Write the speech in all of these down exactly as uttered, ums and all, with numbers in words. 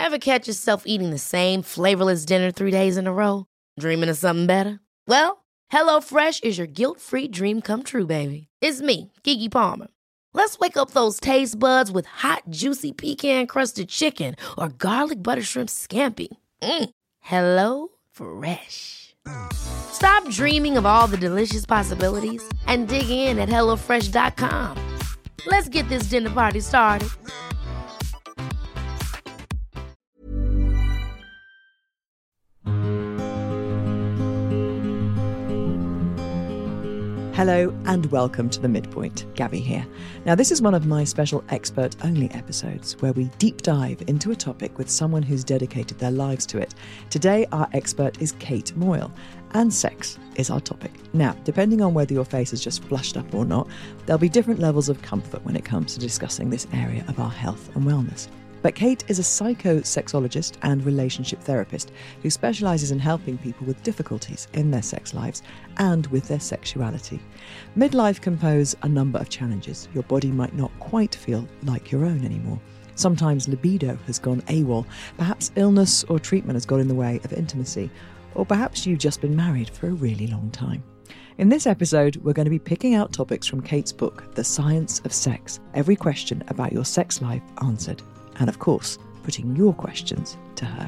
Ever catch yourself eating the same flavorless dinner three days in a row? Dreaming of something better? Well, HelloFresh is your guilt-free dream come true, baby. It's me, Keke Palmer. Let's wake up those taste buds with hot, juicy pecan-crusted chicken or garlic butter shrimp scampi. Mm. Hello Fresh. Stop dreaming of all the delicious possibilities and dig in at hello fresh dot com. Let's get this dinner party started. Hello and welcome to The Midpoint. Gabby here. Now, this is one of my special expert-only episodes where we deep dive into a topic with someone who's dedicated their lives to it. Today, our expert is Kate Moyle, and sex is our topic. Now, depending on whether your face is just flushed up or not, there'll be different levels of comfort when it comes to discussing this area of our health and wellness. But Kate is a psychosexologist and relationship therapist who specialises in helping people with difficulties in their sex lives and with their sexuality. Midlife can pose a number of challenges. Your body might not quite feel like your own anymore. Sometimes libido has gone AWOL. Perhaps illness or treatment has got in the way of intimacy. Or perhaps you've just been married for a really long time. In this episode, we're going to be picking out topics from Kate's book, The Science of Sex. Every question about your sex life answered. And of course, putting your questions to her.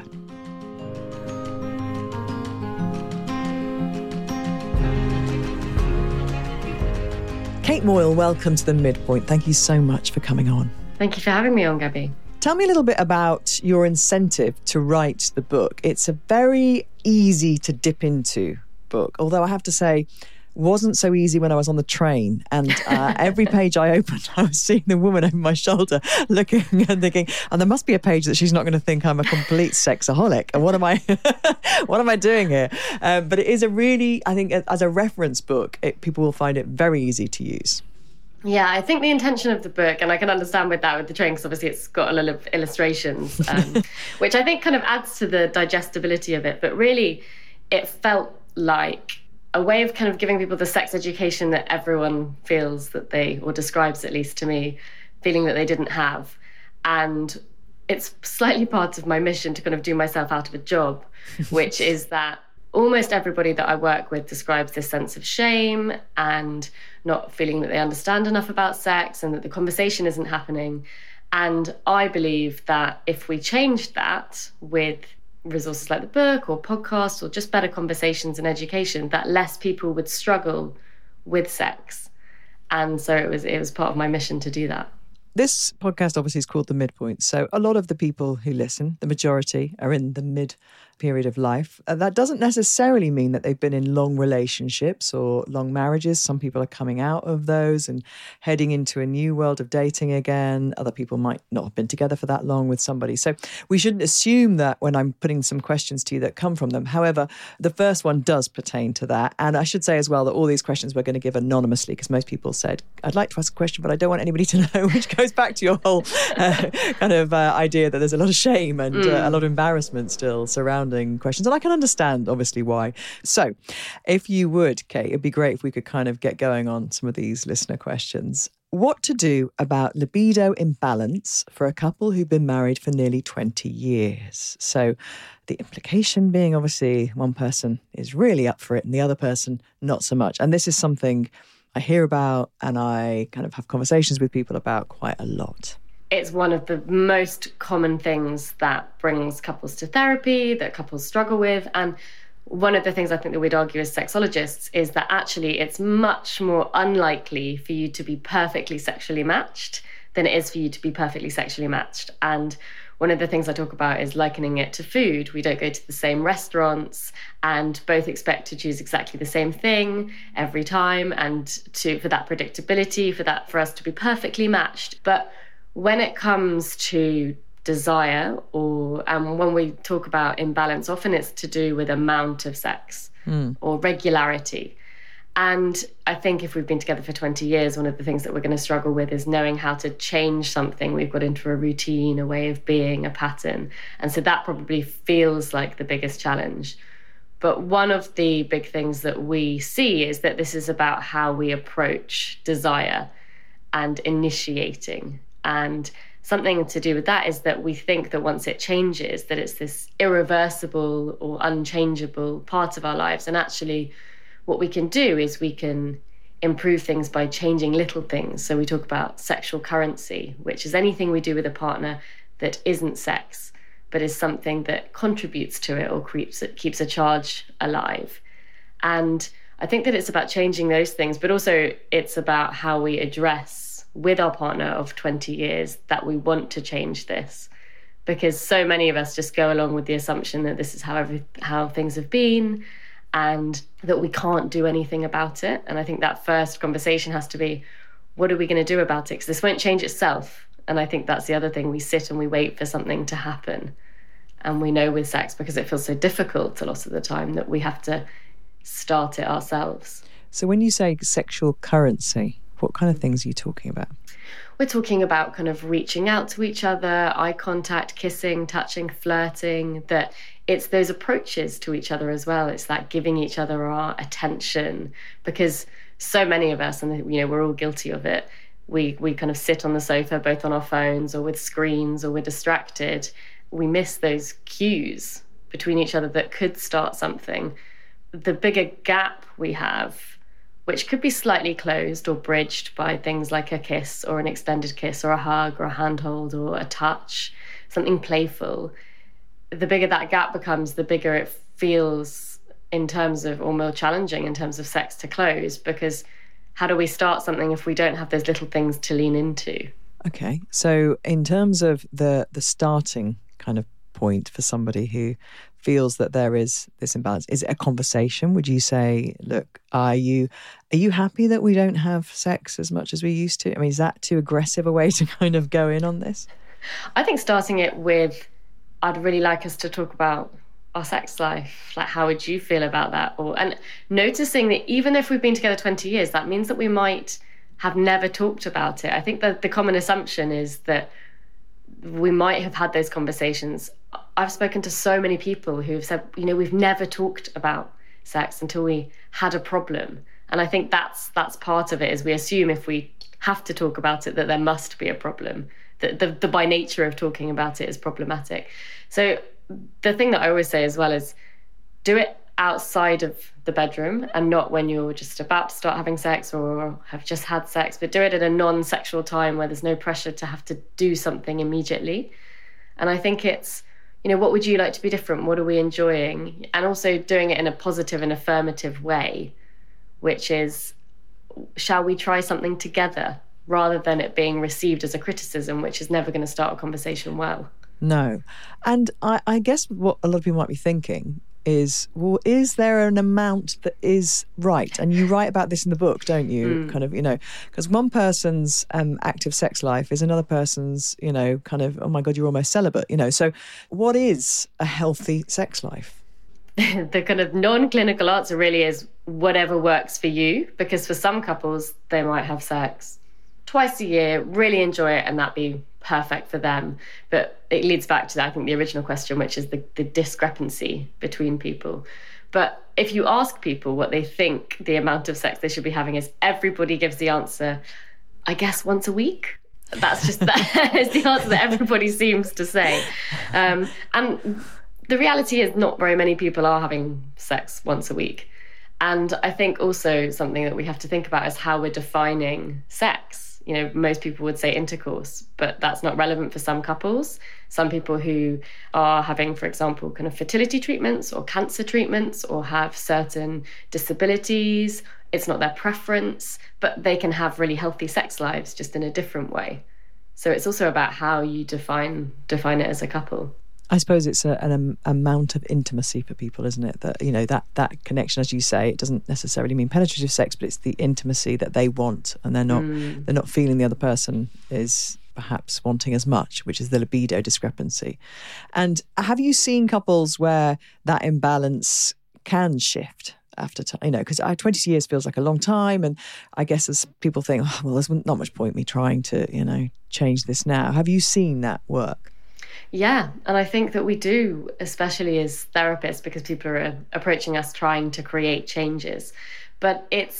Kate Moyle, welcome to The Midpoint. Thank you so much for coming on. Thank you for having me on, Gabby. Tell me a little bit about your incentive to write the book. It's a very easy to dip into book, although I have to say, wasn't so easy when I was on the train, and uh, every page I opened I was seeing the woman over my shoulder looking and thinking, and there must be a page that she's not going to think I'm a complete sexaholic, and what am I what am I doing here? Um, but it is a really, I think as a reference book, it, people will find it very easy to use. Yeah, I think the intention of the book, and I can understand with that with the train, because obviously it's got a lot of illustrations, um, which I think kind of adds to the digestibility of it, but really it felt like a way of kind of giving people the sex education that everyone feels that they, or describes at least to me, feeling that they didn't have. And it's slightly part of my mission to kind of do myself out of a job, which is that almost everybody that I work with describes this sense of shame and not feeling that they understand enough about sex and that the conversation isn't happening. And I believe that if we change that with resources like the book or podcasts or just better conversations and education, that less people would struggle with sex. And so it was it was part of my mission to do that. This podcast obviously is called The Midpoint. So a lot of the people who listen, the majority, are in the mid period of life. Uh, that doesn't necessarily mean that they've been in long relationships or long marriages. Some people are coming out of those and heading into a new world of dating again. Other people might not have been together for that long with somebody. So we shouldn't assume that when I'm putting some questions to you that come from them. However, the first one does pertain to that. And I should say as well that all these questions we're going to give anonymously, because most people said, I'd like to ask a question, but I don't want anybody to know, which goes back to your whole uh, kind of uh, idea that there's a lot of shame and mm. uh, a lot of embarrassment still surrounding questions. And I can understand, obviously, why. So if you would, Kate, it'd be great if we could kind of get going on some of these listener questions. What to do about libido imbalance for a couple who've been married for nearly twenty years? So the implication being, obviously, one person is really up for it and the other person not so much. And this is something I hear about and I kind of have conversations with people about quite a lot. It's one of the most common things that brings couples to therapy, that couples struggle with. And one of the things I think that we'd argue as sexologists is that actually it's much more unlikely for you to be perfectly sexually matched than it is for you to be perfectly sexually matched. And one of the things I talk about is likening it to food. We don't go to the same restaurants and both expect to choose exactly the same thing every time, and to for that predictability, for that for us to be perfectly matched. But when it comes to desire, or and when we talk about imbalance, often it's to do with amount of sex mm. or regularity. And I think if we've been together for twenty years, one of the things that we're going to struggle with is knowing how to change something. We've got into a routine, a way of being, a pattern. And so that probably feels like the biggest challenge. But one of the big things that we see is that this is about how we approach desire and initiating. And something to do with that is that we think that once it changes, that it's this irreversible or unchangeable part of our lives. And actually, what we can do is we can improve things by changing little things. So we talk about sexual currency, which is anything we do with a partner that isn't sex, but is something that contributes to it or keeps it keeps a charge alive. And I think that it's about changing those things, but also it's about how we address with our partner of twenty years that we want to change this. Because so many of us just go along with the assumption that this is how every, how things have been, and that we can't do anything about it. And I think that first conversation has to be, what are we going to do about it? Because this won't change itself. And I think that's the other thing. We sit and we wait for something to happen. And we know with sex, because it feels so difficult a lot of the time, that we have to start it ourselves. So when you say sexual currency, what kind of things are you talking about? We're talking about kind of reaching out to each other, eye contact, kissing, touching, flirting, that it's those approaches to each other as well. It's that giving each other our attention, because so many of us, and you know, we're all guilty of it, we we kind of sit on the sofa, both on our phones or with screens, or we're distracted. We miss those cues between each other that could start something. The bigger gap we have, which could be slightly closed or bridged by things like a kiss or an extended kiss or a hug or a handhold or a touch, something playful, the bigger that gap becomes, the bigger it feels in terms of, or more challenging in terms of sex to close, because how do we start something if we don't have those little things to lean into? Okay, so in terms of the the starting kind of point for somebody who feels that there is this imbalance, is it a conversation? Would you say, look, are you are you happy that we don't have sex as much as we used to? I mean, is that too aggressive a way to kind of go in on this? I think starting it with, I'd really like us to talk about our sex life. Like, how would you feel about that? Or and noticing that even if we've been together twenty years, that means that we might have never talked about it. I think that the common assumption is that we might have had those conversations. I've spoken to so many people who have said, you know, we've never talked about sex until we had a problem. And I think that's that's part of it, is we assume if we have to talk about it, that there must be a problem, that the, the by nature of talking about it is problematic. So the thing that I always say as well is, do it outside of the bedroom and not when you're just about to start having sex or have just had sex, but do it at a non-sexual time where there's no pressure to have to do something immediately. And I think it's, you know, what would you like to be different? What are we enjoying? And also doing it in a positive and affirmative way, which is, shall we try something together, rather than it being received as a criticism, which is never going to start a conversation well. No. And I, I guess what a lot of people might be thinking is, well, is there an amount that is right? And you write about this in the book, don't you? Mm. Kind of, you know, because one person's um, active sex life is another person's, you know, kind of, oh my God, you're almost celibate, you know. So what is a healthy sex life? The kind of non-clinical answer really is whatever works for you, because for some couples, they might have sex twice a year, really enjoy it, and that be perfect for them. But it leads back to, I think, the original question, which is the, the discrepancy between people. But if you ask people what they think the amount of sex they should be having is, everybody gives the answer, I guess once a week. That's just that is the answer that everybody seems to say. Um, and the reality is not very many people are having sex once a week. And I think also something that we have to think about is how we're defining sex. You know, most people would say intercourse, but that's not relevant for some couples. Some people who are having, for example, kind of fertility treatments or cancer treatments or have certain disabilities, it's not their preference, but they can have really healthy sex lives just in a different way. So it's also about how you define define it as a couple. I suppose it's a, an um, amount of intimacy for people, isn't it? That, you know, that that connection, as you say, it doesn't necessarily mean penetrative sex, but it's the intimacy that they want, and they're not mm. they're not feeling the other person is perhaps wanting as much, which is the libido discrepancy. And have you seen couples where that imbalance can shift after time? You know, because twenty years feels like a long time, and I guess as people think, oh, well, there's not much point me trying to, you know, change this now. Have you seen that work? Yeah, and I think that we do, especially as therapists, because people are approaching us trying to create changes. But it's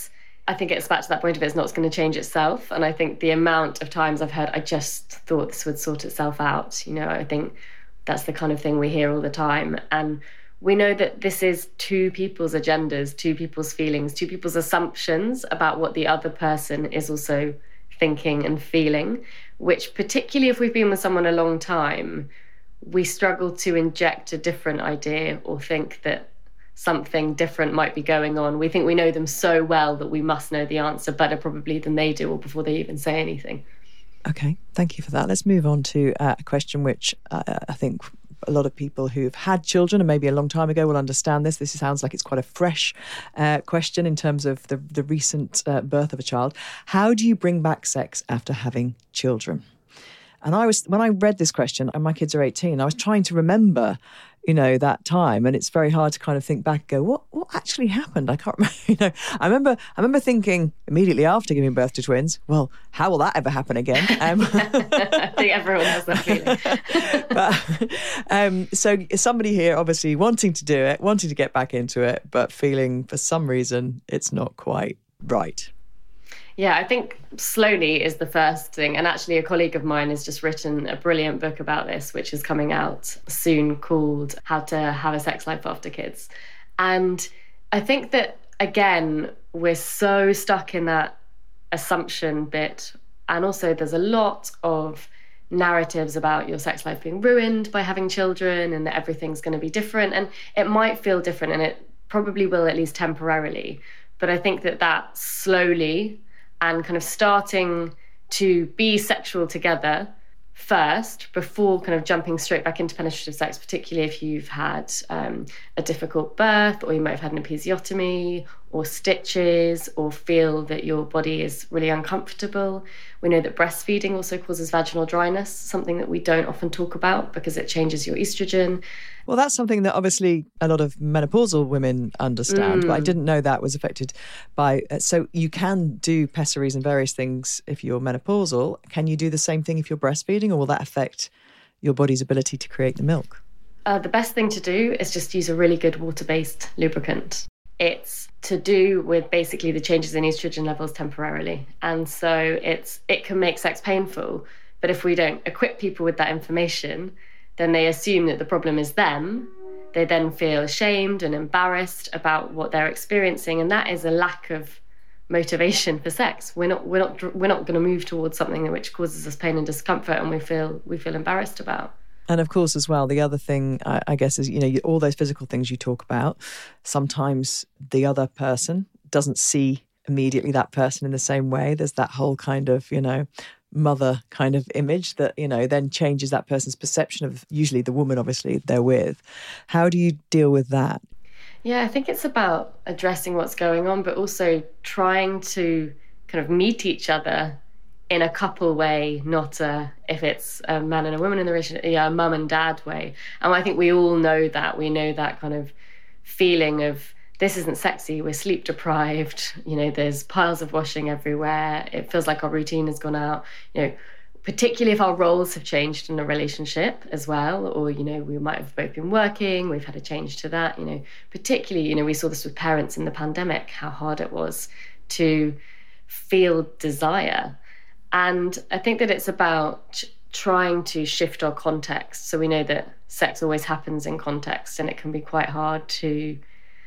I think it's back to that point of it's not going to change itself. And I think the amount of times I've heard, I just thought this would sort itself out. You know, I think that's the kind of thing we hear all the time. And we know that this is two people's agendas, two people's feelings, two people's assumptions about what the other person is also thinking and feeling, which particularly if we've been with someone a long time, we struggle to inject a different idea or think that something different might be going on. We think we know them so well that we must know the answer better probably than they do or before they even say anything. Okay, thank you for that. Let's move on to uh, a question which uh, I think a lot of people who've had children and maybe a long time ago will understand this. This sounds like it's quite a fresh uh, question in terms of the, the recent uh, birth of a child. How do you bring back sex after having children? And I was, when I read this question, and my kids are eighteen, I was trying to remember, you know, that time. And it's very hard to kind of think back and go, what what actually happened? I can't remember. You know, I remember I remember thinking immediately after giving birth to twins, well, how will that ever happen again? Um, I think everyone has that feeling. but, um, so somebody here obviously wanting to do it, wanting to get back into it, but feeling for some reason it's not quite right. Yeah, I think slowly is the first thing. And actually a colleague of mine has just written a brilliant book about this, which is coming out soon, called How to Have a Sex Life After Kids. And I think that, again, we're so stuck in that assumption bit. And also there's a lot of narratives about your sex life being ruined by having children and that everything's going to be different. And it might feel different, and it probably will, at least temporarily. But I think that that slowly and kind of starting to be sexual together first before kind of jumping straight back into penetrative sex, particularly if you've had um, a difficult birth, or you might have had an episiotomy or stitches, or feel that your body is really uncomfortable. We know that breastfeeding also causes vaginal dryness, something that we don't often talk about because it changes your estrogen. Well, that's something that obviously a lot of menopausal women understand, mm. but I didn't know that was affected by... Uh, so you can do pessaries and various things if you're menopausal. Can you do the same thing if you're breastfeeding, or will that affect your body's ability to create the milk? Uh, the best thing to do is just use a really good water-based lubricant. It's to do with basically the changes in estrogen levels temporarily. And so it's it can make sex painful, but if we don't equip people with that information, then they assume that the problem is them. They then feel ashamed and embarrassed about what they're experiencing, and that is a lack of motivation for sex. We're not we're not we're not going to move towards something which causes us pain and discomfort, and we feel we feel embarrassed about. And of course, as well, the other thing, I, I guess, is, you know, all those physical things you talk about, sometimes the other person doesn't see immediately that person in the same way. There's that whole kind of, you know, mother kind of image that, you know, then changes that person's perception of usually the woman, obviously, they're with. How do you deal with that? Yeah, I think it's about addressing what's going on, but also trying to kind of meet each other in a couple way, not a, if it's a man and a woman in the relationship, yeah, a mum and dad way. And I think we all know that. We know that kind of feeling of, this isn't sexy, we're sleep deprived, you know, there's piles of washing everywhere, it feels like our routine has gone out, you know, particularly if our roles have changed in a relationship as well, or, you know, we might have both been working, we've had a change to that, you know, particularly, you know, we saw this with parents in the pandemic, how hard it was to feel desire. And I think that it's about trying to shift our context. So we know that sex always happens in context, and it can be quite hard to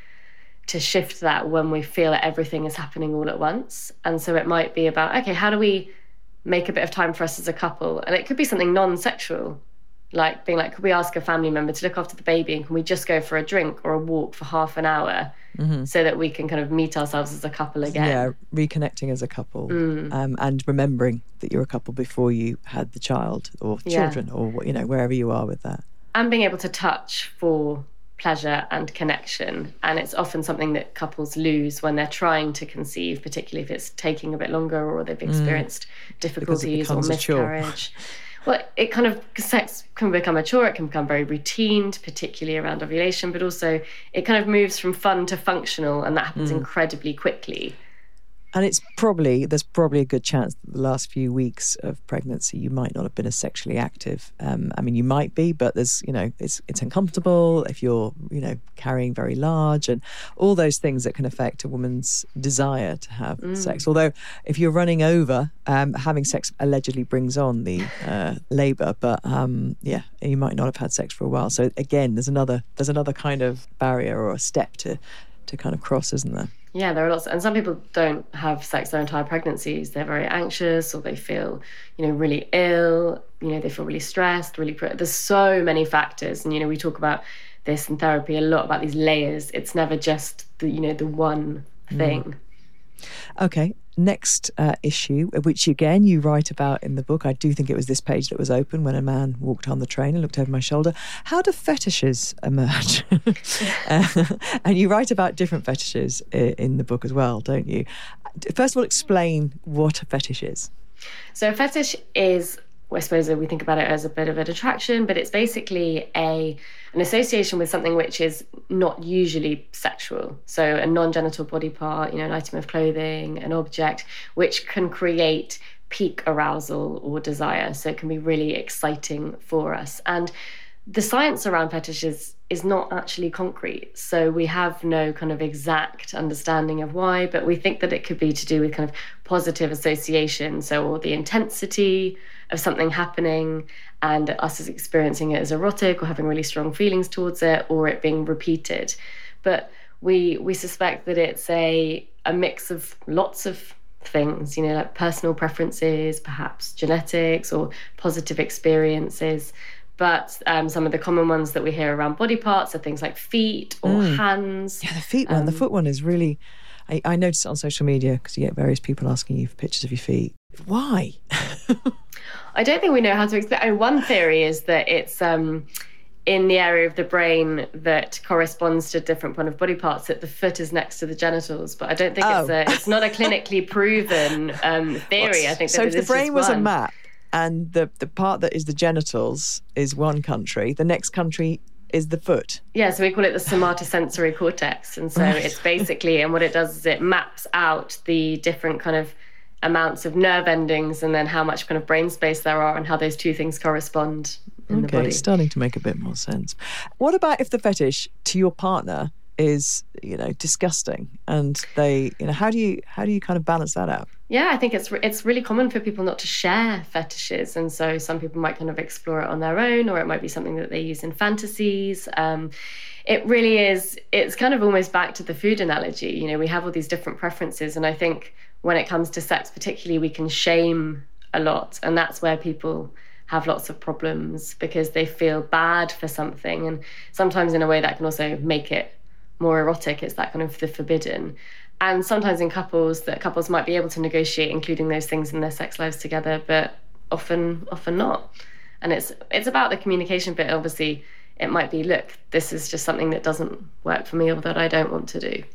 to shift that when we feel that everything is happening all at once. And so it might be about, okay, how do we make a bit of time for us as a couple? And it could be something non-sexual, like being like, could we ask a family member to look after the baby, and can we just go for a drink or a walk for half an hour mm-hmm. so that we can kind of meet ourselves as a couple again? Yeah, reconnecting as a couple mm. um, and remembering that you're a couple before you had the child or children yeah. or, you know, wherever you are with that. And being able to touch for pleasure and connection. And it's often something that couples lose when they're trying to conceive, particularly if it's taking a bit longer or they've experienced mm. difficulties or miscarriage. Well, it kind of, sex can become a chore, it can become very routine, particularly around ovulation, but also it kind of moves from fun to functional, and that happens mm. incredibly quickly. And it's probably, there's probably a good chance that the last few weeks of pregnancy, you might not have been as sexually active. Um, I mean, you might be, but there's, you know, it's it's uncomfortable if you're, you know, carrying very large and all those things that can affect a woman's desire to have mm. sex. Although if you're running over, um, having sex allegedly brings on the uh, labour, but um, yeah, you might not have had sex for a while. So again, there's another there's another kind of barrier or a step to to kind of cross, isn't there? Yeah, there are lots, and some people don't have sex their entire pregnancies. They're very anxious, or they feel, you know, really ill. You know, they feel really stressed. Really, there's so many factors, and you know, we talk about this in therapy a lot about these layers. It's never just the, you know, the one thing. Mm. Okay, next uh, issue, which again you write about in the book. I do think it was this page that was open when a man walked on the train and looked over my shoulder. How do fetishes emerge? uh, and you write about different fetishes in the book as well, don't you? First of all, explain what a fetish is. So a fetish is, I suppose we think about it as a bit of an attraction, but it's basically a an association with something which is not usually sexual. So a non-genital body part, you know, an item of clothing, an object, which can create peak arousal or desire. So it can be really exciting for us. And the science around fetishes is not actually concrete. So we have no kind of exact understanding of why, but we think that it could be to do with kind of positive association. So, or the intensity of something happening and us as experiencing it as erotic or having really strong feelings towards it, or it being repeated. But we we suspect that it's a a mix of lots of things, you know, like personal preferences, perhaps genetics or positive experiences. But um, some of the common ones that we hear around body parts are things like feet or mm. hands. Yeah, the feet one. Um, the foot one is really... I, I noticed it on social media because you get various people asking you for pictures of your feet. Why? I don't think we know how to explain. I mean, one theory is that it's um, in the area of the brain that corresponds to a different one of body parts, that the foot is next to the genitals. But I don't think oh. it's a, it's not a clinically proven um, theory. What? I think that so it if the brain was one. a map, and the, the part that is the genitals is one country, the next country is the foot. Yeah, so we call it the somatosensory cortex. And so right. it's basically, and what it does is it maps out the different kind of amounts of nerve endings and then how much kind of brain space there are and how those two things correspond in okay, the body. It's starting to make a bit more sense. What about if the fetish to your partner is, you know, disgusting, and they, you know, how do you how do you kind of balance that out? Yeah, I think it's it's really common for people not to share fetishes, and so some people might kind of explore it on their own, or it might be something that they use in fantasies. Um, it really is. It's kind of almost back to the food analogy. You know, we have all these different preferences, and I think when it comes to sex, particularly, we can shame a lot, and that's where people have lots of problems because they feel bad for something, and sometimes in a way that can also make it more erotic. It's that kind of the forbidden. And sometimes in couples, that couples might be able to negotiate including those things in their sex lives together, but often often not. And it's it's about the communication bit. Obviously, it might be, look, this is just something that doesn't work for me or that I don't want to do.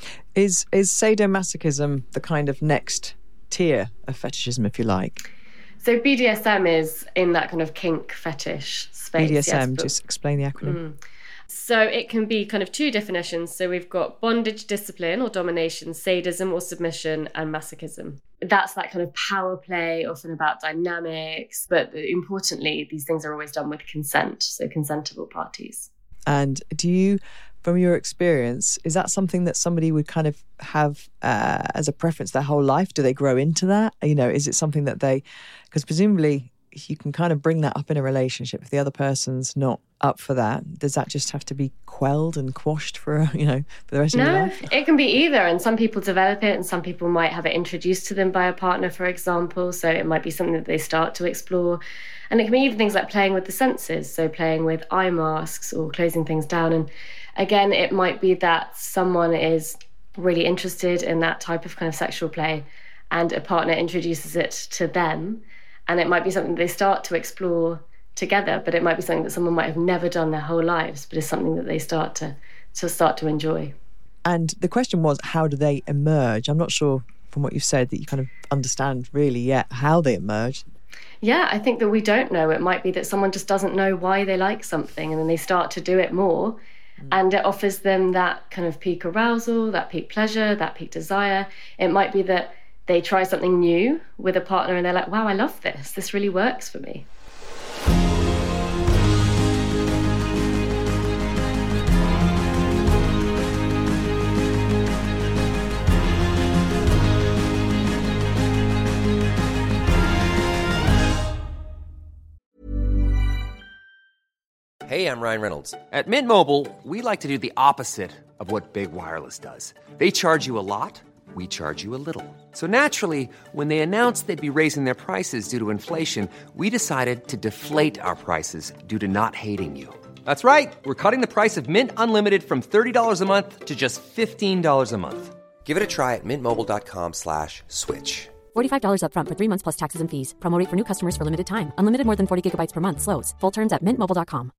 Is is sadomasochism the kind of next tier of fetishism, if you like? So B D S M is in that kind of kink fetish space. B D S M, yes, but, just explain the acronym. Mm. So it can be kind of two definitions. So we've got bondage, discipline or domination, sadism or submission, and masochism. That's that kind of power play, often about dynamics. But importantly, these things are always done with consent, so consentable parties. And do you, from your experience, is that something that somebody would kind of have uh, as a preference their whole life? Do they grow into that? You know, is it something that they, because presumably you can kind of bring that up in a relationship. If the other person's not up for that, does that just have to be quelled and quashed for, you know, for the rest no, of your life? It can be either. And some people develop it and some people might have it introduced to them by a partner, for example. So it might be something that they start to explore. And it can be even things like playing with the senses. So playing with eye masks or closing things down. And again, it might be that someone is really interested in that type of kind of sexual play and a partner introduces it to them. And it might be something they start to explore together, but it might be something that someone might have never done their whole lives, but it's something that they start to, to start to enjoy. And the question was, how do they emerge? I'm not sure from what you've said that you kind of understand really yet how they emerge. Yeah, I think that we don't know. It might be that someone just doesn't know why they like something and then they start to do it more. Mm. And it offers them that kind of peak arousal, that peak pleasure, that peak desire. It might be that they try something new with a partner and they're like, wow, I love this. This really works for me. Hey, I'm Ryan Reynolds. At Mint Mobile, we like to do the opposite of what Big Wireless does. They charge you a lot, we charge you a little. So naturally, when they announced they'd be raising their prices due to inflation, we decided to deflate our prices due to not hating you. That's right. We're cutting the price of Mint Unlimited from thirty dollars a month to just fifteen dollars a month. Give it a try at mintmobile.com slash switch. forty-five dollars up front for three months plus taxes and fees. Promo rate for new customers for limited time. Unlimited more than forty gigabytes per month. Slows full terms at mint mobile dot com.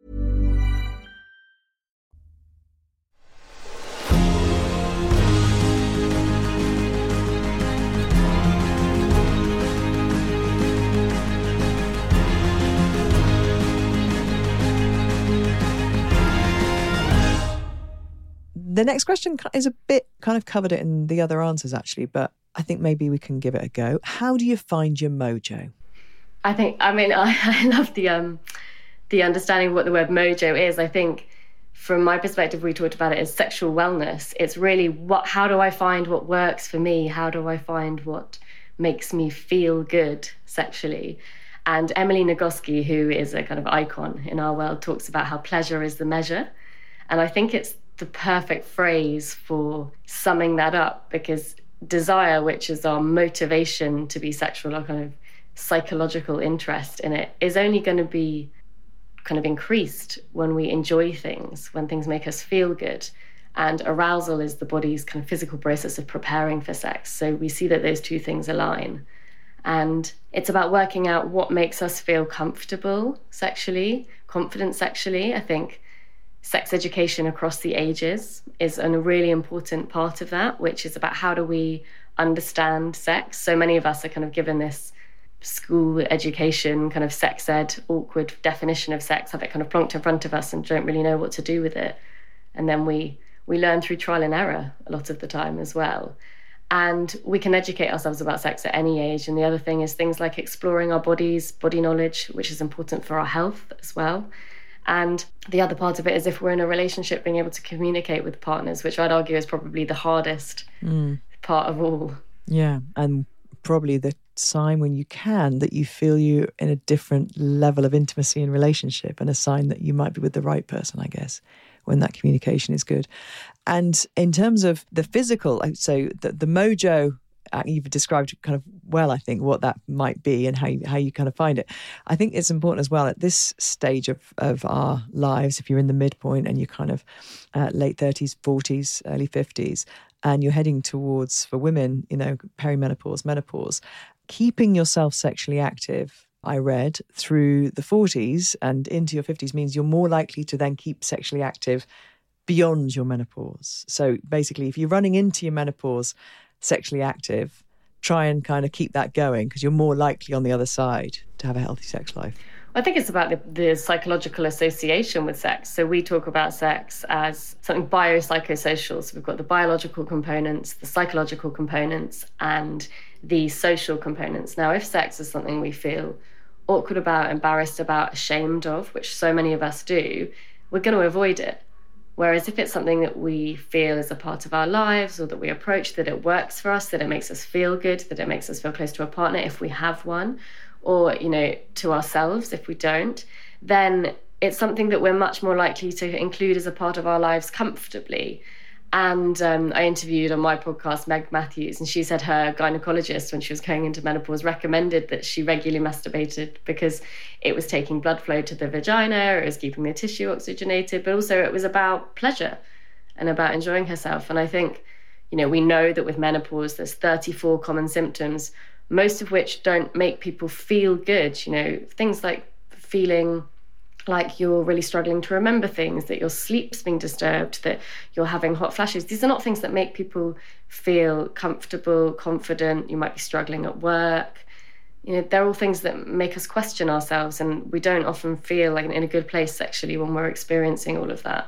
The next question is a bit kind of covered it in the other answers, actually, but I think maybe we can give it a go. How do you find your mojo? I think, I mean, I, I love the um, the understanding of what the word mojo is. I think from my perspective, we talked about it as sexual wellness. It's really what, how do I find what works for me? How do I find what makes me feel good sexually? And Emily Nagoski, who is a kind of icon in our world, talks about how pleasure is the measure. And I think it's the perfect phrase for summing that up, because desire, which is our motivation to be sexual, our kind of psychological interest in it, is only going to be kind of increased when we enjoy things, when things make us feel good. And arousal is the body's kind of physical process of preparing for sex. So we see that those two things align. And it's about working out what makes us feel comfortable sexually, confident sexually. I think sex education across the ages is a really important part of that, which is about how do we understand sex. So many of us are kind of given this school education, kind of sex ed, awkward definition of sex, have it kind of plonked in front of us and don't really know what to do with it. And then we we learn through trial and error a lot of the time as well. And we can educate ourselves about sex at any age. And the other thing is things like exploring our bodies, body knowledge, which is important for our health as well. And the other part of it is if we're in a relationship, being able to communicate with partners, which I'd argue is probably the hardest mm. part of all. Yeah, and probably the sign when you can that you feel you're in a different level of intimacy and relationship, and a sign that you might be with the right person, I guess, when that communication is good. And in terms of the physical, so the, the mojo, Uh, you've described kind of well, I think, what that might be and how you, how you kind of find it. I think it's important as well at this stage of, of our lives, if you're in the midpoint and you're kind of uh, late thirties, forties, early fifties, and you're heading towards, for women, you know, perimenopause, menopause, keeping yourself sexually active, I read, through the forties and into your fifties means you're more likely to then keep sexually active beyond your menopause. So basically, if you're running into your menopause sexually active, try and kind of keep that going, because you're more likely on the other side to have a healthy sex life. I think it's about the, the psychological association with sex. So we talk about sex as something biopsychosocial. So we've got the biological components, the psychological components, and the social components. Now, if sex is something we feel awkward about, embarrassed about, ashamed of, which so many of us do, we're going to avoid it. Whereas if it's something that we feel is a part of our lives, or that we approach, that it works for us, that it makes us feel good, that it makes us feel close to a partner if we have one, or, you know, to ourselves if we don't, then it's something that we're much more likely to include as a part of our lives comfortably. And um, I interviewed on my podcast Meg Matthews, and she said her gynecologist, when she was going into menopause, recommended that she regularly masturbated because it was taking blood flow to the vagina, it was keeping the tissue oxygenated, but also it was about pleasure and about enjoying herself. And I think, you know, we know that with menopause, there's thirty-four common symptoms, most of which don't make people feel good. You know, things like feeling like you're really struggling to remember things, that your sleep's being disturbed, that you're having hot flashes. These are not things that make people feel comfortable, confident. You might be struggling at work. You know, they're all things that make us question ourselves, and we don't often feel like in a good place sexually when we're experiencing all of that.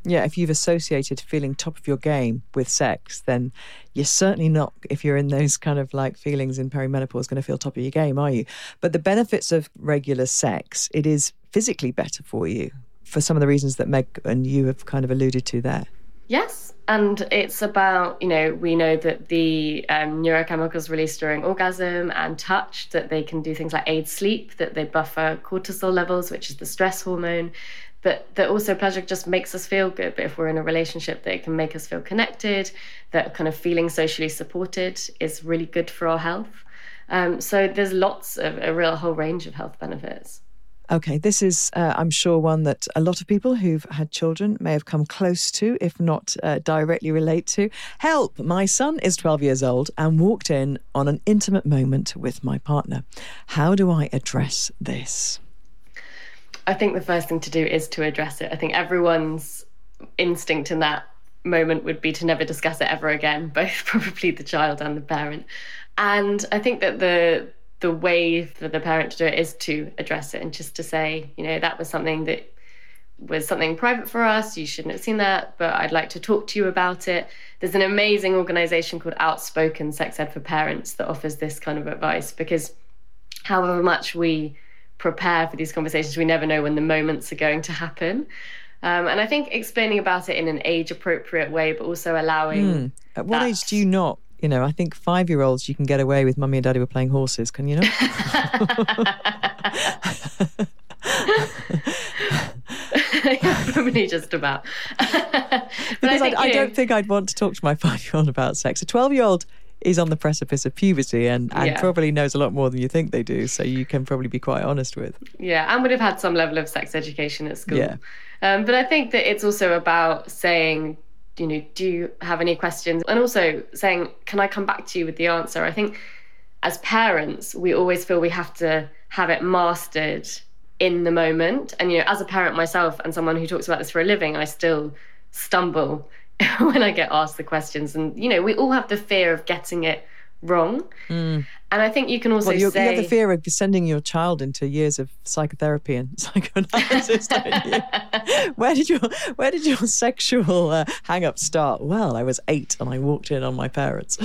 Yeah, if you've associated feeling top of your game with sex, then you're certainly not, if you're in those kind of like feelings in perimenopause, going to feel top of your game, are you? But the benefits of regular sex, it is physically better for you for some of the reasons that Meg and you have kind of alluded to there. Yes. And it's about, you know, we know that the um, neurochemicals released during orgasm and touch, that they can do things like aid sleep, that they buffer cortisol levels, which is the stress hormone. But that also pleasure just makes us feel good. But if we're in a relationship, that it can make us feel connected, that kind of feeling socially supported is really good for our health. Um, so there's lots of a real whole range of health benefits. Okay, this is, uh, I'm sure, one that a lot of people who've had children may have come close to, if not uh, directly relate to. Help! My son is twelve years old and walked in on an intimate moment with my partner. How do I address this? I think the first thing to do is to address it. I think everyone's instinct in that moment would be to never discuss it ever again, both probably the child and the parent. And I think that the the way for the parent to do it is to address it and just to say, you know, that was something that was something private for us. You shouldn't have seen that, but I'd like to talk to you about it. There's an amazing organisation called Outspoken Sex Ed for Parents that offers this kind of advice, because however much we prepare for these conversations, we never know when the moments are going to happen. Um, and I think explaining about it in an age-appropriate way, but also allowing... Mm. At what that... age do you not? You know, I think five-year-olds, you can get away with mummy and daddy were playing horses, can you not? Yeah, probably just about. But because I, I, think, I, I know... don't think I'd want to talk to my five-year-old about sex. A twelve-year-old is on the precipice of puberty and, and yeah. probably knows a lot more than you think they do, so you can probably be quite honest with. Yeah, and would have had some level of sex education at school. Yeah. Um, but I think that it's also about saying, you know, do you have any questions? And also saying, can I come back to you with the answer? I think as parents, we always feel we have to have it mastered in the moment. And, you know, as a parent myself and someone who talks about this for a living, I still stumble when I get asked the questions. And, you know, we all have the fear of getting it wrong. Mm. And I think you can also well, you, say... you have the fear of sending your child into years of psychotherapy and psychoanalysis, don't you? Where did your, where did your sexual uh, hang-up start? Well, I was eight and I walked in on my parents.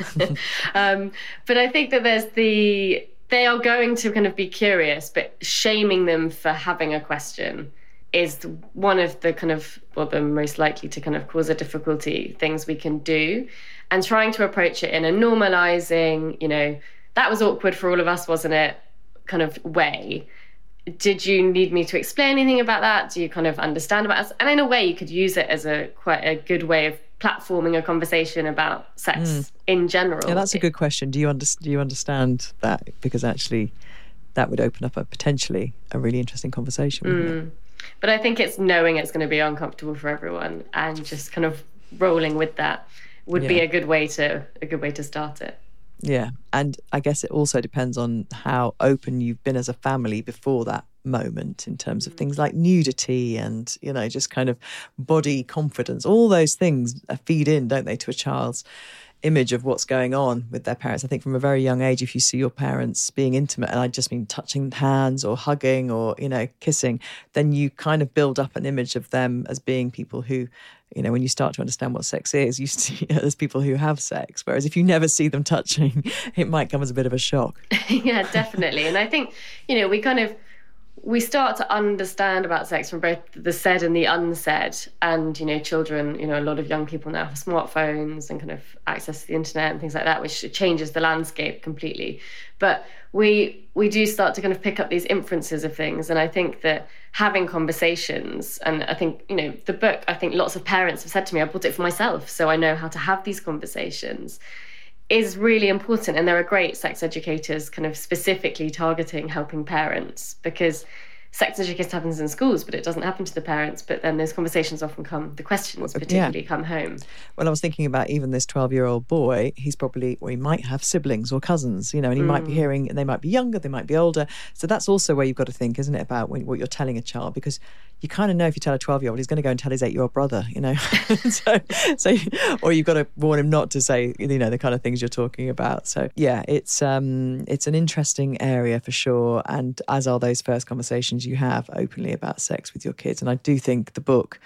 um, but I think that there's the... They are going to kind of be curious, but shaming them for having a question is one of the kind of, well, the most likely to kind of cause a difficulty things we can do. And trying to approach it in a normalizing, you know, that was awkward for all of us, wasn't it, kind of way. Did you need me to explain anything about that? Do you kind of understand about us? And in a way, you could use it as a quite a good way of platforming a conversation about sex mm. in general. Yeah, that's a good question. Do you, under, do you understand that? Because actually that would open up a potentially a really interesting conversation, wouldn't mm. it? But I think it's knowing it's going to be uncomfortable for everyone and just kind of rolling with that would yeah. be a good way to a good way to start it. Yeah, and I guess it also depends on how open you've been as a family before that moment in terms of things like nudity and, you know, just kind of body confidence. All those things feed in, don't they, to a child's image of what's going on with their parents. I think from a very young age, if you see your parents being intimate, and I just mean touching hands or hugging or, you know, kissing, then you kind of build up an image of them as being people who, you know, when you start to understand what sex is, you see it as people who have sex. Whereas if you never see them touching, it might come as a bit of a shock. Yeah, definitely. And I think, you know, we kind of, we start to understand about sex from both the said and the unsaid. And, you know, children, you know, a lot of young people now have smartphones and kind of access to the internet and things like that, which changes the landscape completely. But we we do start to kind of pick up these inferences of things. And I think that having conversations, and I think, you know, the book, I think lots of parents have said to me, I bought it for myself, so I know how to have these conversations, is really important. And there are great sex educators kind of specifically targeting helping parents, because sex education happens in schools, but it doesn't happen to the parents. But then those conversations often come, the questions particularly yeah. come home. Well, I was thinking about even this twelve-year-old boy, he's probably, or he might have siblings or cousins, you know, and he mm. might be hearing, and they might be younger, they might be older. So that's also where you've got to think, isn't it, about when, what you're telling a child, because you kind of know if you tell a twelve-year-old, he's going to go and tell his eight-year-old brother, you know. so, so, or you've got to warn him not to say, you know, the kind of things you're talking about. So, yeah, it's um, it's an interesting area for sure. And as are those first conversations you have openly about sex with your kids. And I do think the book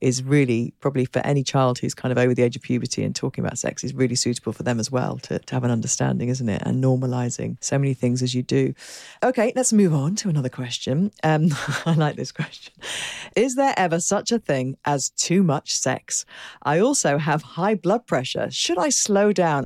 is really probably for any child who's kind of over the age of puberty, and talking about sex is really suitable for them as well to, to have an understanding, isn't it? And normalising so many things as you do. Okay, let's move on to another question. Um, I like this question. Is there ever such a thing as too much sex? I also have high blood pressure. Should I slow down?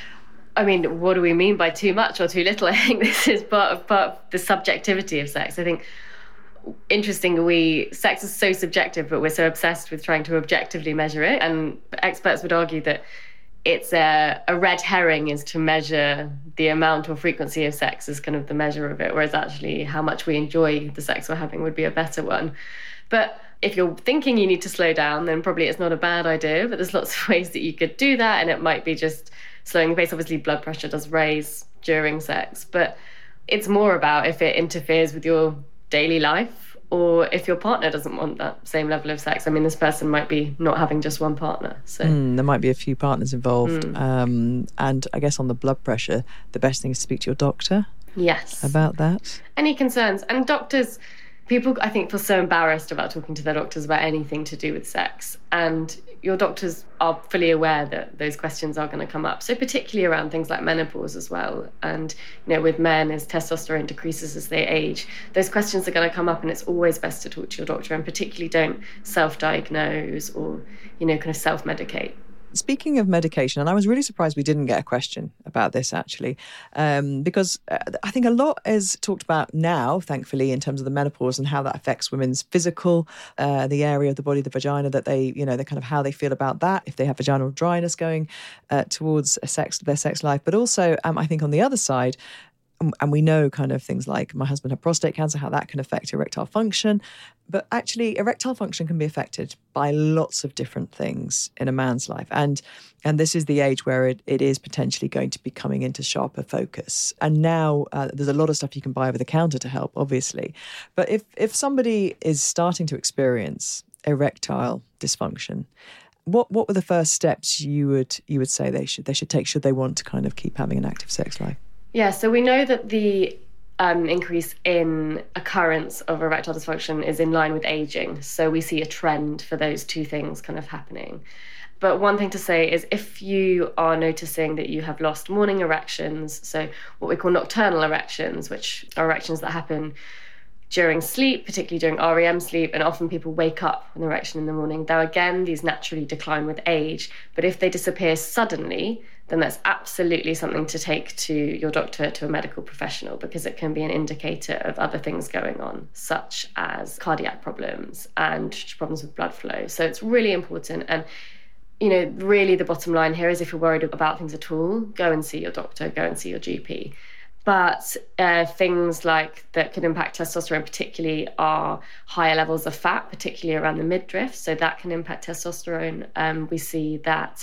I mean, what do we mean by too much or too little? I think this is part of, part of the subjectivity of sex. I think, interesting, we sex is so subjective, but we're so obsessed with trying to objectively measure it. And experts would argue that it's a, a red herring is to measure the amount or frequency of sex as kind of the measure of it, whereas actually how much we enjoy the sex we're having would be a better one. But if you're thinking you need to slow down, then probably it's not a bad idea, but there's lots of ways that you could do that, and it might be just slowing the pace. Obviously, blood pressure does raise during sex, but it's more about if it interferes with your daily life or if your partner doesn't want that same level of sex. I mean, this person might be not having just one partner. So mm, there might be a few partners involved. Mm. Um, and I guess on the blood pressure, the best thing is to speak to your doctor. Yes. About that. Any concerns? And doctors, people, I think, feel so embarrassed about talking to their doctors about anything to do with sex. And your doctors are fully aware that those questions are going to come up. So particularly around things like menopause as well. And, you know, with men, as testosterone decreases as they age, those questions are going to come up, and it's always best to talk to your doctor, and particularly don't self-diagnose or, you know, kind of self-medicate. Speaking of medication, and I was really surprised we didn't get a question about this, actually, um, because uh, I think a lot is talked about now, thankfully, in terms of the menopause and how that affects women's physical, uh, the area of the body, the vagina, that they, you know, the kind of how they feel about that, if they have vaginal dryness going uh, towards a sex, their sex life. But also, um, I think on the other side, and we know kind of things like my husband had prostate cancer, how that can affect erectile function. But actually, erectile function can be affected by lots of different things in a man's life. And and this is the age where it, it is potentially going to be coming into sharper focus. And now uh, there's a lot of stuff you can buy over the counter to help, obviously. But if if somebody is starting to experience erectile dysfunction, what what were the first steps you would you would say they should they should take, should they want to kind of keep having an active sex life? Yeah, so we know that the um, increase in occurrence of erectile dysfunction is in line with aging. So we see a trend for those two things kind of happening. But one thing to say is if you are noticing that you have lost morning erections, so what we call nocturnal erections, which are erections that happen during sleep, particularly during R E M sleep, and often people wake up with an erection in the morning. Now, again, these naturally decline with age, but if they disappear suddenly, then that's absolutely something to take to your doctor, to a medical professional, because it can be an indicator of other things going on, such as cardiac problems and problems with blood flow. So it's really important. And, you know, really the bottom line here is if you're worried about things at all, go and see your doctor, go and see your G P. But uh, things like that could impact testosterone particularly are higher levels of fat, particularly around the midriff. So that can impact testosterone. Um, we see that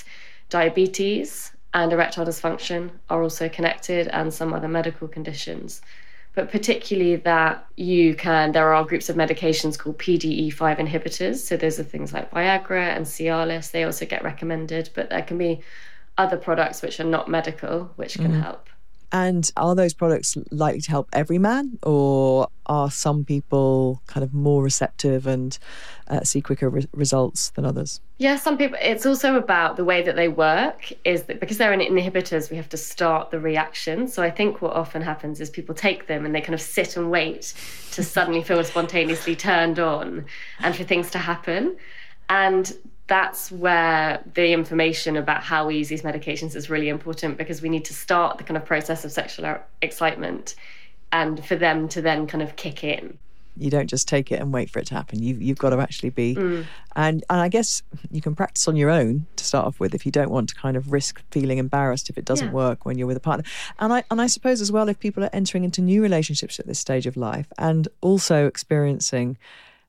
diabetes and erectile dysfunction are also connected, and some other medical conditions. But particularly that you can, there are groups of medications called P D E five inhibitors. So those are things like Viagra and Cialis. They also get recommended, but there can be other products which are not medical, which can mm-hmm. help. And are those products likely to help every man, or are some people kind of more receptive and uh, see quicker re- results than others? Yeah, some people. It's also about the way that they work, is that because they're inhibitors, we have to start the reaction. So I think what often happens is people take them and they kind of sit and wait to suddenly feel spontaneously turned on and for things to happen. And that's where the information about how we use these medications is really important, because we need to start the kind of process of sexual excitement and for them to then kind of kick in. You don't just take it and wait for it to happen. You, you've got to actually be... Mm. And, and I guess you can practice on your own to start off with if you don't want to kind of risk feeling embarrassed if it doesn't yeah. work when you're with a partner. And I, and I suppose as well, if people are entering into new relationships at this stage of life and also experiencing...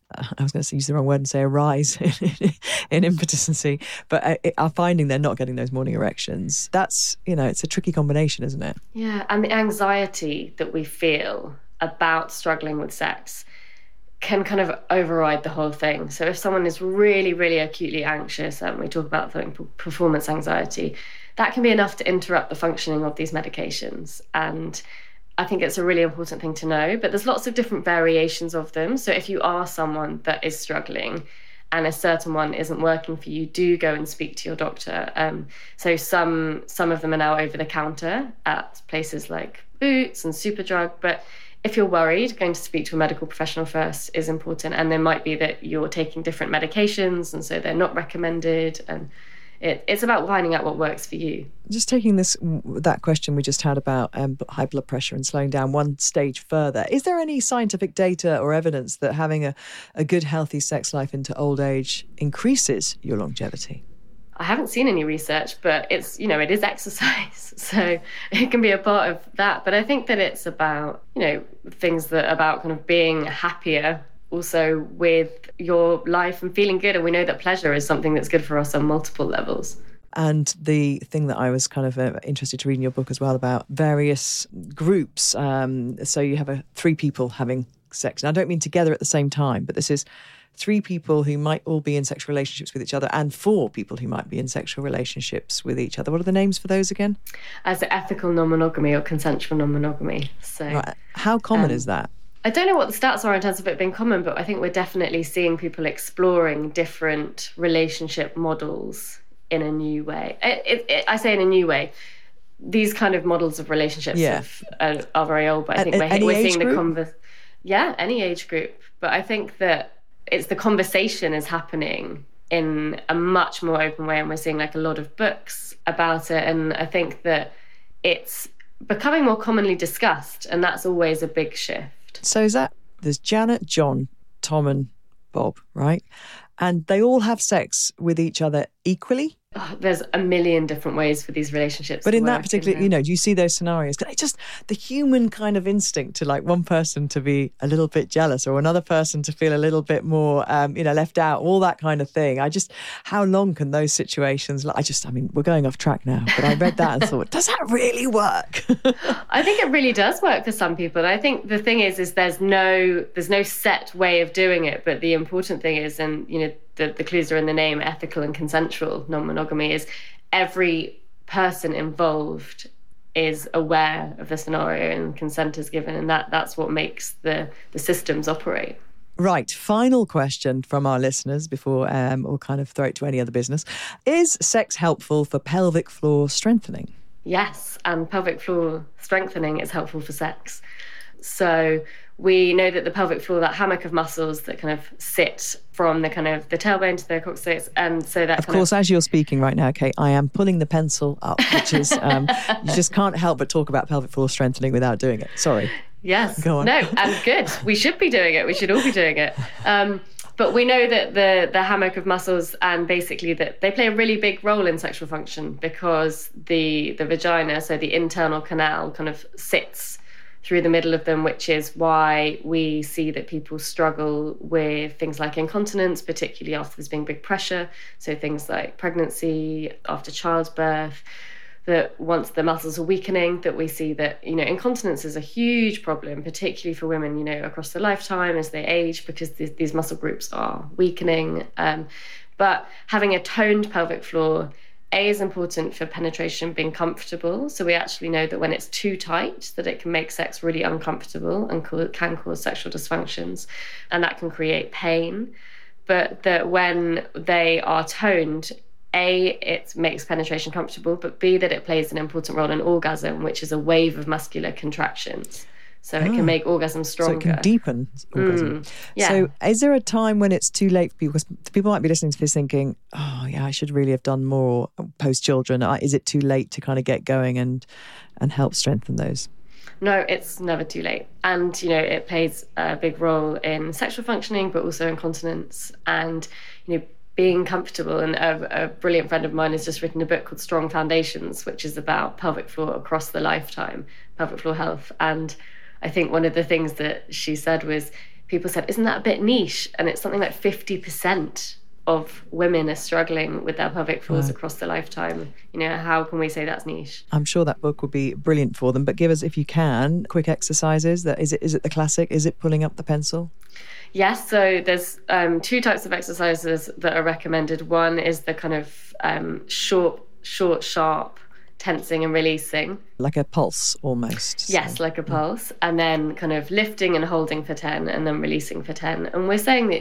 I was going to use the wrong word and say a rise in, in impotency, but are finding they're not getting those morning erections. That's, you know, it's a tricky combination, isn't it? Yeah, and the anxiety that we feel about struggling with sex can kind of override the whole thing. So if someone is really, really acutely anxious, and we talk about performance anxiety, that can be enough to interrupt the functioning of these medications. And I think it's a really important thing to know, but there's lots of different variations of them. So if you are someone that is struggling and a certain one isn't working for you, do go and speak to your doctor. Um, so some some of them are now over the counter at places like Boots and Superdrug, but if you're worried, going to speak to a medical professional first is important. And there might be that you're taking different medications and so they're not recommended, and it, it's about finding out what works for you. Just taking this that question we just had about um, high blood pressure and slowing down one stage further, is there any scientific data or evidence that having a, a good, healthy sex life into old age increases your longevity? I haven't seen any research, but it's, you know, it is exercise. So it can be a part of that. But I think that it's about, you know, things that about kind of being happier also with your life and feeling good. And we know that pleasure is something that's good for us on multiple levels. And the thing that I was kind of uh, interested to read in your book as well about various groups. Um, so you have a, three people having sex. And I don't mean together at the same time, but this is three people who might all be in sexual relationships with each other and four people who might be in sexual relationships with each other. What are the names for those again? As ethical non-monogamy or consensual non-monogamy. So, right. How common um, is that? I don't know what the stats are in terms of it being common, but I think we're definitely seeing people exploring different relationship models in a new way. It, it, it, I say in a new way. These kind of models of relationships yeah. have, are, are very old, but I think A- we're, any we're age seeing group? the converse. Yeah, any age group. But I think that it's the conversation is happening in a much more open way, and we're seeing like a lot of books about it. And I think that it's becoming more commonly discussed, and that's always a big shift. So is that, there's Janet, John, Tom and Bob, right? And they all have sex with each other equally? Oh, there's a million different ways for these relationships But to in that work, particular, isn't you there? know, do you see those scenarios? 'Cause it's just the human kind of instinct to like one person to be a little bit jealous or another person to feel a little bit more, um, you know, left out, all that kind of thing. I just, how long can those situations, I just, I mean, we're going off track now, but I read that and thought, does that really work? I think it really does work for some people. And I think the thing is, is there's no, there's no set way of doing it. But the important thing is, and, you know, the, the clues are in the name, ethical and consensual non-monogamy, is every person involved is aware of the scenario and consent is given, and that that's what makes the the systems operate. Right, final question from our listeners before um, we'll kind of throw it to any other business. Is sex helpful for pelvic floor strengthening? Yes, and pelvic floor strengthening is helpful for sex. So we know that the pelvic floor, that hammock of muscles that kind of sit from the kind of the tailbone to the coccyx, and so that Of kind course, of, as you're speaking right now, Kate, I am pulling the pencil up, which is, um, you just can't help but talk about pelvic floor strengthening without doing it. Sorry. yes, Go on. no, and good. We should be doing it. We should all be doing it. Um, but we know that the the hammock of muscles, and basically that they play a really big role in sexual function, because the the vagina, so the internal canal, kind of sits through the middle of them, which is why we see that people struggle with things like incontinence, particularly after there's been big pressure. So things like pregnancy, after childbirth, that once the muscles are weakening, that we see that, you know, incontinence is a huge problem, particularly for women, you know, across the lifetime as they age, because th- these muscle groups are weakening. Um, but having a toned pelvic floor, A, is important for penetration being comfortable. So we actually know that when it's too tight, that it can make sex really uncomfortable and co- can cause sexual dysfunctions, and that can create pain. But that when they are toned, A, it makes penetration comfortable, but B, that it plays an important role in orgasm, which is a wave of muscular contractions. So it Ah. can make orgasm stronger. So it can deepen orgasm. Mm, yeah. So is there a time when it's too late for people? Because people might be listening to this thinking, oh, yeah, I should really have done more post-children. Is it too late to kind of get going and and help strengthen those? No, it's never too late. And, you know, it plays a big role in sexual functioning, but also incontinence and, you know, being comfortable. And a, a brilliant friend of mine has just written a book called Strong Foundations, which is about pelvic floor across the lifetime, pelvic floor health. And I think one of the things that she said was, people said, isn't that a bit niche? And it's something like fifty percent of women are struggling with their pelvic floors Wow. across the lifetime. You know, how can we say that's niche? I'm sure that book would be brilliant for them. But give us, if you can, quick exercises. That is it. Is it the classic? Is it pulling up the pencil? Yes, so there's um, two types of exercises that are recommended. One is the kind of um, short, short, sharp tensing and releasing. Like a pulse almost. Yes, So, like a pulse. And then kind of lifting and holding for ten and then releasing for ten. And we're saying that,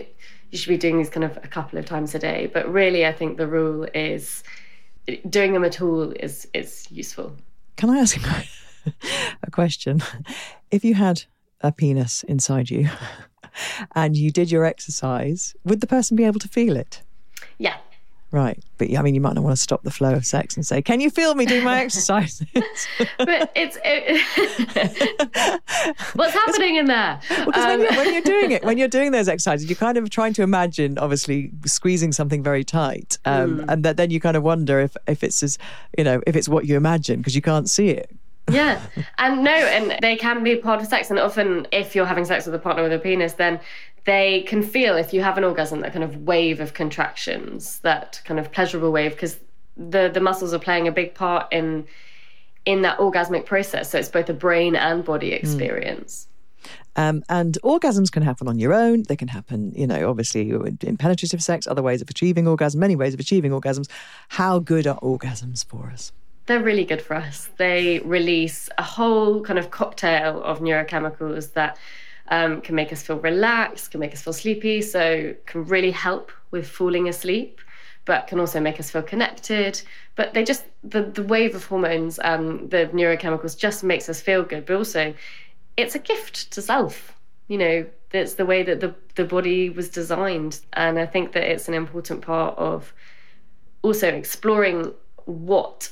you should be doing these kind of a couple of times a day. But really, I think the rule is doing them at all is is useful. Can I ask a question? If you had a penis inside you and you did your exercise, would the person be able to feel it? Yeah. Right. But I mean, you might not want to stop the flow of sex and say, can you feel me doing my exercises? But it's... It, what's happening in there? Because well, um, when, you're, when you're doing it, when you're doing those exercises, you're kind of trying to imagine, obviously, squeezing something very tight. Um, mm. And that, then you kind of wonder if, if it's as, you know, if it's what you imagine, because you can't see it. Yeah. And no, and they can be part of sex. And often if you're having sex with a partner with a penis, then they can feel, if you have an orgasm, that kind of wave of contractions, that kind of pleasurable wave, because the, the muscles are playing a big part in in that orgasmic process. So it's both a brain and body experience. Mm. Um, and orgasms can happen on your own. They can happen, you know, obviously in penetrative sex, other ways of achieving orgasm, many ways of achieving orgasms. How good are orgasms for us? They're really good for us. They release a whole kind of cocktail of neurochemicals that um, can make us feel relaxed, can make us feel sleepy, so can really help with falling asleep, but can also make us feel connected. But they just, the, the wave of hormones, um, the neurochemicals just makes us feel good, but also it's a gift to self. You know, that's the way that the, the body was designed. And I think that it's an important part of also exploring what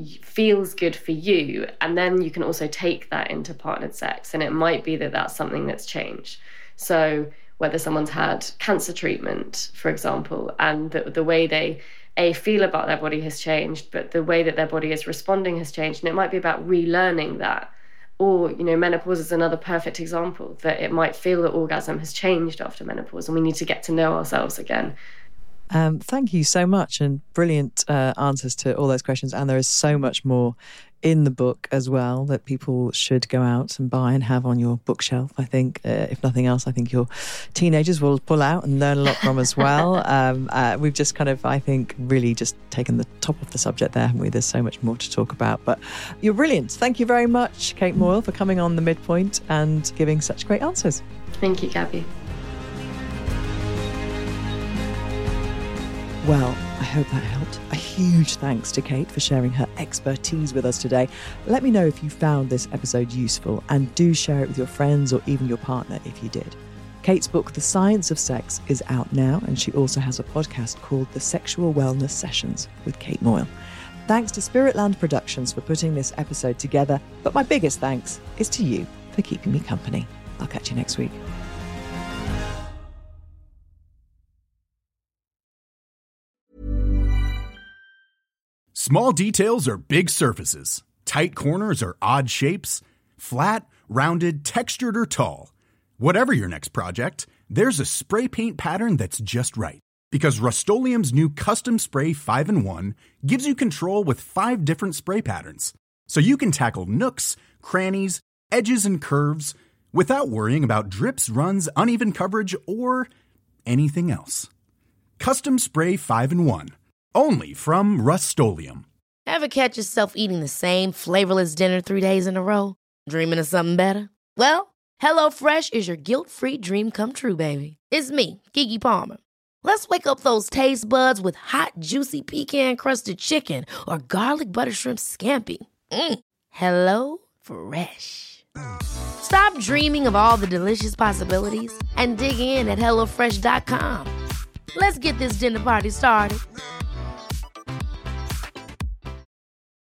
feels good for you, and then you can also take that into partnered sex, and it might be that that's something that's changed. So whether someone's had cancer treatment, for example, and the, the way they a feel about their body has changed, but the way that their body is responding has changed, and it might be about relearning that. Or, you know, menopause is another perfect example, that it might feel that orgasm has changed after menopause, and we need to get to know ourselves again. Um, thank you so much, and brilliant uh, answers to all those questions. And there is so much more in the book as well that people should go out and buy and have on your bookshelf. I think, uh, if nothing else, I think your teenagers will pull out and learn a lot from as well. um, uh, we've just kind of, I think, really just taken the top of the subject there, haven't we? There's so much more to talk about. But you're brilliant. Thank you very much, Kate Moyle, for coming on The Midpoint and giving such great answers. Thank you, Gabby. Well, I hope that helped. A huge thanks to Kate for sharing her expertise with us today. Let me know if you found this episode useful, and do share it with your friends or even your partner if you did. Kate's book, The Science of Sex, is out now, and she also has a podcast called The Sexual Wellness Sessions with Kate Moyle. Thanks to Spiritland Productions for putting this episode together, but my biggest thanks is to you for keeping me company. I'll catch you next week. Small details are big surfaces. Tight corners are odd shapes. Flat, rounded, textured, or tall. Whatever your next project, there's a spray paint pattern that's just right. Because Rust-Oleum's new Custom Spray five in one gives you control with five different spray patterns. So you can tackle nooks, crannies, edges, and curves without worrying about drips, runs, uneven coverage, or anything else. Custom Spray five in one. Only from Rust-Oleum. Ever catch yourself eating the same flavorless dinner three days in a row? Dreaming of something better? Well, HelloFresh is your guilt-free dream come true, baby. It's me, Keke Palmer. Let's wake up those taste buds with hot, juicy pecan-crusted chicken or garlic butter shrimp scampi. Mm. Hello Fresh. Stop dreaming of all the delicious possibilities and dig in at hello fresh dot com. Let's get this dinner party started.